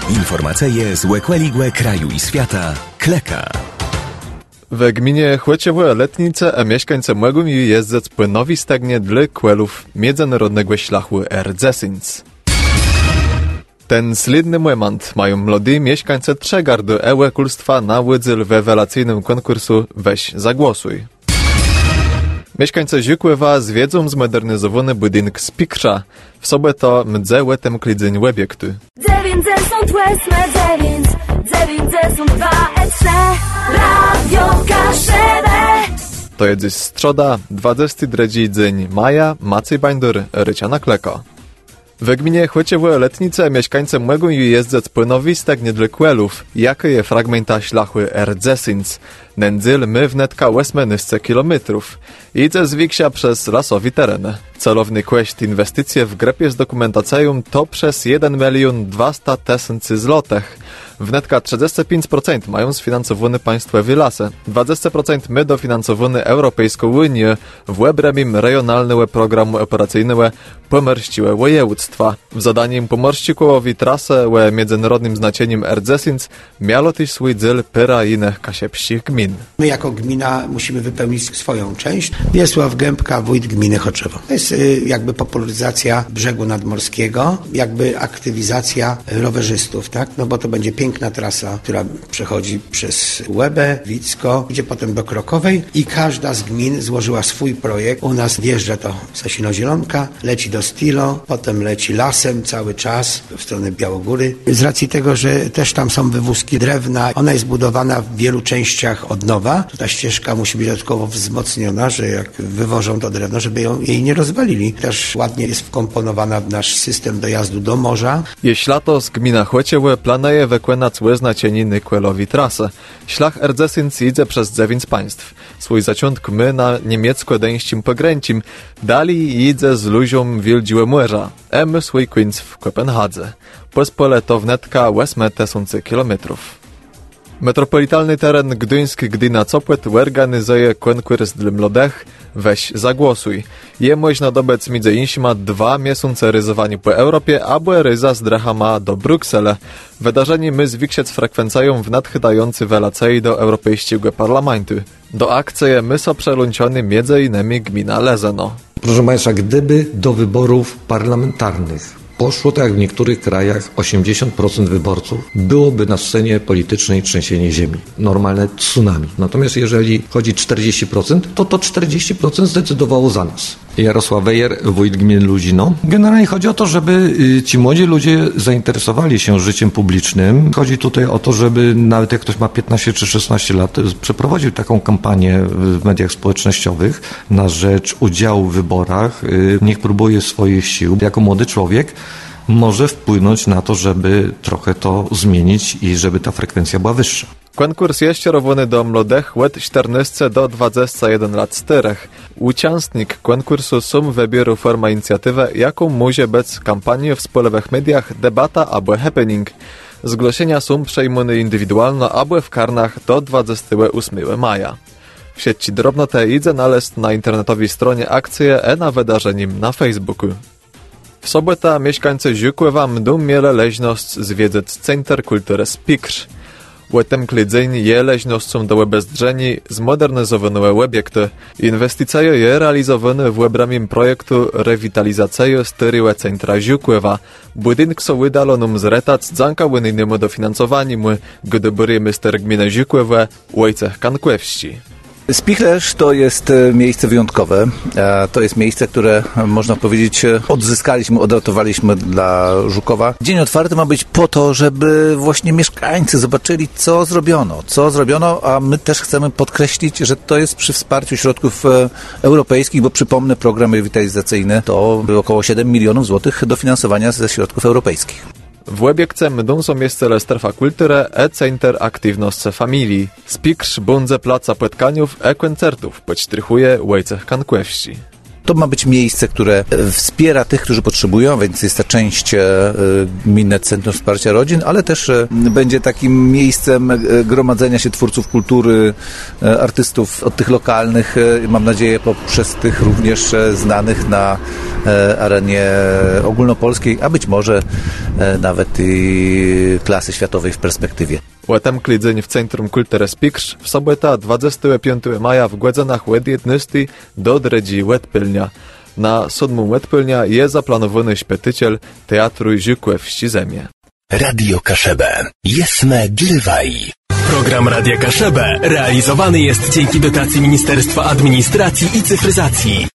Informacje z łekłeligłe kraju i świata. Kleka. W gminie Chłeciewo Letnice mieszkańcy mogą jeździć po nowi stagnie dla kłelów międzynarodnego szlachu R10. Ten slidny moment mają młody mieszkańcy Trzegardu kulstwa na łydzyl w rewelacyjnym konkursu Weź Zagłosuj. Mieszkańcy Żukłewa zwiedzą zmodernizowany budynek z Pikrza. W sobotę mdze łetem klidzeń obiektu. To jest dziś stroda, 23 dzień maja, Maciej Bańdur, Ryciana Kleko. W gminie Chłeciewo Letnice mieszkańcy mogą jeździć po nowi stagnie dla kłelów, jakie je fragmenta szlachu R10. Nędzyl my wnetka 18 kilometrów. Idzie zwiększa przez lasowy teren. Celowny kłeść inwestycje w grepie z dokumentacją to przez 1 200 000 złotych. Wnetka 35% mają sfinansowane państwowe lasy, 20% my dofinansowane Europejską Unię w obrębie regionalnego programu operacyjnego Pomorściłe województwa. W zadaniem Pomorścikowi trasę o międzynarodnym znaczeniem R10 miało też swój cel pyra innych kasiepskich gmin. My jako gmina musimy wypełnić swoją część. Wiesław Gębka, wójt gminy Choczewo. To jest jakby popularyzacja brzegu nadmorskiego, jakby aktywizacja rowerzystów, tak? No bo to będzie piękna trasa, która przechodzi przez Łebę, Wicko, idzie potem do Krokowej i każda z gmin złożyła swój projekt. U nas wjeżdża to Sasino-Zielonka, leci do Stilo, potem leci lasem cały czas w stronę Białogóry. Z racji tego, że też tam są wywózki drewna, ona jest budowana w wielu częściach od nowa. Ta ścieżka musi być dodatkowo wzmocniona, że jak wywożą to drewno, żeby jej nie rozwalili. Też ładnie jest wkomponowana w nasz system dojazdu do morza. Jeśli lato z gmina Chłeciewo planuje wykonać znaczenie kłelowi trasę. Szlach R10 idzie przez 9 państw. Swój zaczątek my na niemiecko-deńskim pogręcim. Dalej idzie z ludziom Wildziłe Morza. My swój końc w Kopenhadze. Pospole to wnetka 8 000 kilometrów. Metropolitalny teren Gdyńsk-Gdyna Copłet organizuje konkurs dla młodych Weź Zagłosuj. Je można dobec między innymi 2 miesiące ryzowania po Europie, albo ryza z Drechama do Brukseli. Wydarzenie my zwiększyć frekwencją w nadchydający welacej do Europejskiego Parlamentu. Do akcji my są przelączone między innymi gmina Lezeno. Proszę Państwa, gdyby do wyborów parlamentarnych poszło tak jak w niektórych krajach 80% wyborców, byłoby na scenie politycznej trzęsienie ziemi. Normalne tsunami. Natomiast jeżeli chodzi 40%, to 40% zdecydowało za nas. Jarosław Wejer, wójt gminy Luzino. Generalnie chodzi o to, żeby ci młodzi ludzie zainteresowali się życiem publicznym. Chodzi tutaj o to, żeby nawet jak ktoś ma 15 czy 16 lat, przeprowadził taką kampanię w mediach społecznościowych na rzecz udziału w wyborach. Niech próbuje swoich sił. Jako młody człowiek może wpłynąć na to, żeby trochę to zmienić i żeby ta frekwencja była wyższa. Konkurs jest kierowany do młodych od 14 do 21 lat starych. Uczestnik konkursu są wybierał forma inicjatywy, jaką może być kampania w społecznych mediach, debata albo happening. Zgłoszenia są przejmowane indywidualnie albo w karnach do 28 maja. W sieci drobnote idzie znaleźć na internetowej stronie akcję na wydarzeniem na Facebooku. W sobotę mieszkańcy Żukłewa mdą mieli leźność zwiedzić Centrum Kultury Spikrz. W tym klidzeń je leźnością do bezdrzeni zmodernizowane obiekty. Inwestycje je realizowane w obrębie projektu rewitalizacji starego centra Żukłewa. Budynek są wydalo nam zretać dzięki unijnemu dofinansowaniu, gdy burmistrz gminy Żukłewa Wojciech Kankłewski. Spichlerz to jest miejsce wyjątkowe. To jest miejsce, które można powiedzieć odzyskaliśmy, odratowaliśmy dla Żukowa. Dzień otwarty ma być po to, żeby właśnie mieszkańcy zobaczyli, co zrobiono, a my też chcemy podkreślić, że to jest przy wsparciu środków europejskich, bo przypomnę, program rewitalizacyjny to było około 7 milionów złotych dofinansowania ze środków europejskich. W obiekcie mdą są miejsce strefa kultury Center Aktywności Familii. Spikrz bundze placa spotkaniów koncertów podstrychuje Wojciech Kankłewski. To ma być miejsce, które wspiera tych, którzy potrzebują, więc jest ta część Gminne Centrum Wsparcia Rodzin, ale też będzie takim miejscem gromadzenia się twórców kultury, artystów od tych lokalnych, mam nadzieję poprzez tych również znanych na arenie ogólnopolskiej, a być może nawet i klasy światowej w perspektywie. Łatem klidzeń w Centrum Kultury Spikrz w sobota 25 maja w Głedzanach łed 11 do dredzi łedpylnia. Na 7 łedpylnia jest zaplanowany śpietyciel Teatru Żukłe w Ścizemie. Radio Kaszebę. Jesme Dlywaj. Program Radia Kaszebę realizowany jest dzięki dotacji Ministerstwa Administracji i Cyfryzacji.